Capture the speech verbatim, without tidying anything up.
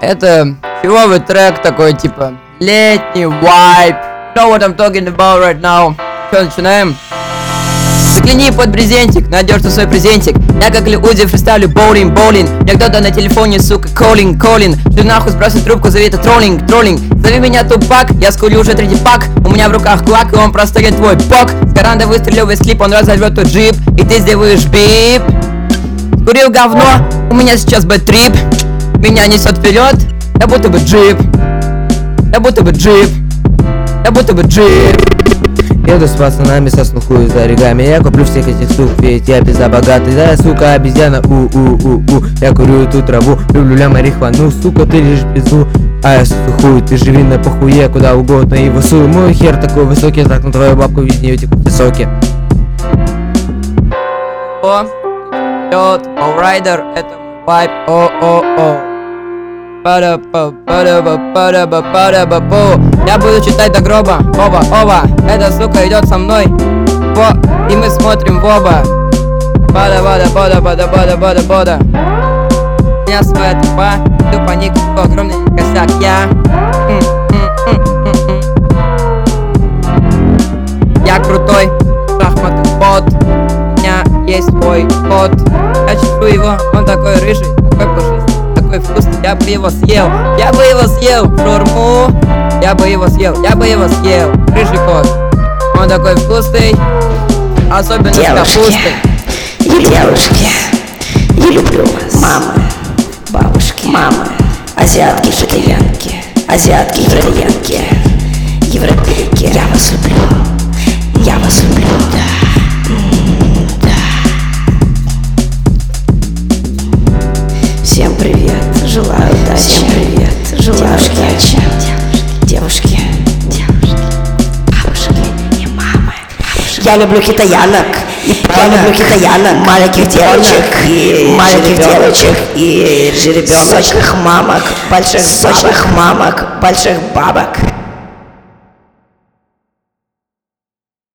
Это филовый трек такой, типа, летний вайб. You know what I'm talking about right now. Что, начинаем? Загляни под брезентик, найдешь ты свой презентик. Я как Лиузи фристайлю боулинг, боулинг. Мне кто-то на телефоне, сука, коллинг, коллинг. Ты нахуй сбрасывай трубку, зови это троллинг, троллинг. Зови меня Тупак, я скурю уже третий пак. У меня в руках кулак, и он прострелит твой бок. С гаранта выстрелил весь клип, он разорвет тот джип. И ты сделаешь бип. Курил говно, у меня сейчас бэт-трип. Меня несет вперед, я будто бы джип. Я будто бы джип. Я будто бы джип. Еду с пацанами со снухую за оригами. Я куплю всех этих сук, ведь я пизда-богатый. Да, я, сука, обезьяна, у-у-у-у. Я курю эту траву, люблю ля марихуану. Сука, ты лишь безу, а я сухую. Ты живи на похуе, куда угодно и высую. Мой хер такой высокий, так на твою бабку виднее нее текут соки. О, идет Allrider, это вайп, о-о-о. Пара-па, пара-па, пара-па, пара-па-пу. Я буду читать до гроба. Оба, оба. Эта сука идет со мной. Во, и мы смотрим в оба. Бада-бада, бада-бада-бада-бада-бада. У меня своя тупа. Тупо никакой огромный косяк. Я Я крутой шахматный бот. У меня есть свой кот. Я чувствую его, он такой рыжий, такой пушистый, такой вкусный. Я бы его съел, я бы его съел. Шаурму, я бы его съел, я бы его съел. Рыжий кот, он такой вкусный, особенно с капустой. Девушки, я люблю вас. Мамы, бабушки, мамы, азиатки, итальянки, азиатки, итальянки, европейки. Я вас люблю, я вас люблю, да, да. Всем привет, желаю удачи. Всем привет, желаю удачи. Девушки, девушки, бабушки и мамы. Я люблю китаянок. Я люблю китаянок, маленьких девочек, и маленьких девочек, и жеребенок, сочных мамок, больших сочных мамок, больших бабок.